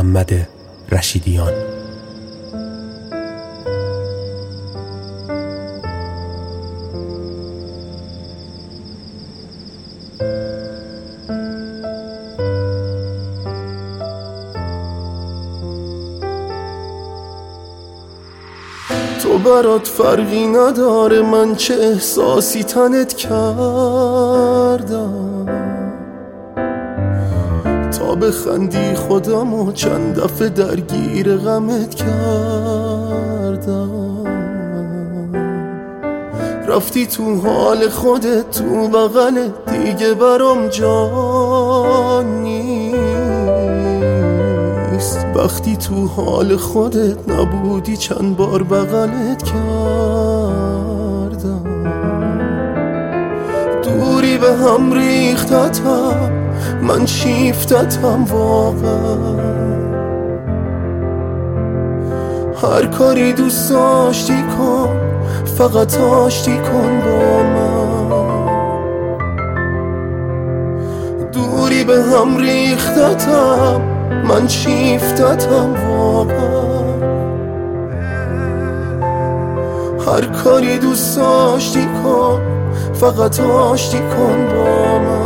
محمد رشیدیان. تو برات فرقی نداره من چه احساسی تنت کردم، تا بخندی خودمو چند دفعه درگیر غمت کردم. رفتی تو حال خودت تو بغلت دیگه برام جا نیست. وقتی تو حال خودت نبودی چند بار بغلت کردم. دوری به هم ریختتم من شیفتتم واقعا. هر کاری دوست داشتی کن فقط آشتی کن با من. دوری به هم ریختتم من شیفتتم واقعا. هر کاری دوست داشتی کن فقط آشتی کن با من.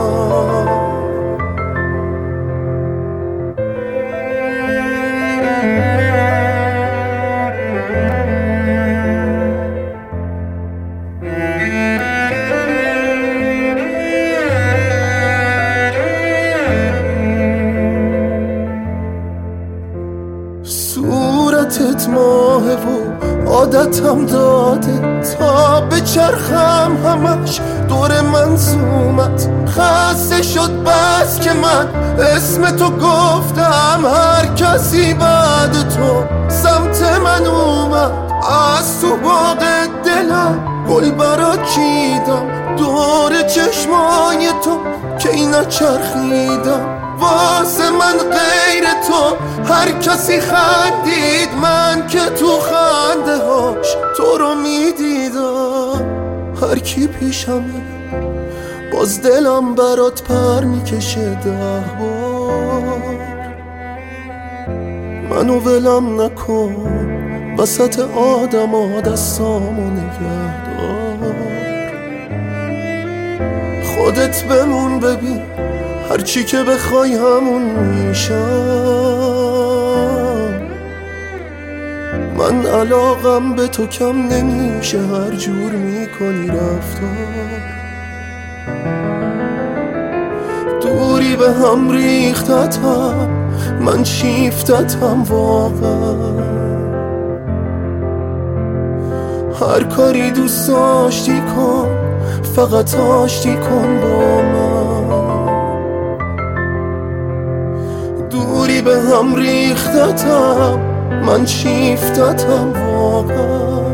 صورتت ماهه و عادتم داده تا به چرخم همش دور منظومت. خسته شد بس که من اسم تو گفتم، هر کسی بعد تو سمت من اومد. از تو باغ دلم گل برات چیدم، دور چشمای تو کی نچرخیدم. واسه من غیر تو هر کسی خندید، من که تو خنده هاش تو رو میدیدم. هر کی پیشمه باز دلم برات پر میکشه 10 بار. منو ولم نکن وسط آدما، دستامو نگهدار. خودت بمون ببین هرچی که بخوای همون میشم. من علاقم به تو کم نمیشه هر جور میکنی رفتار. دوری به هم ریختتم من شیفتتم واقعا. هر کاری دوست داشتی کن فقط آشتی کن با من. دوری به هم ریختتم من شیفتتم واقعا.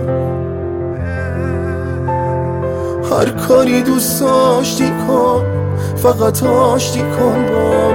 هر کاری دوست داشتی کن فقط آشتی کن با من.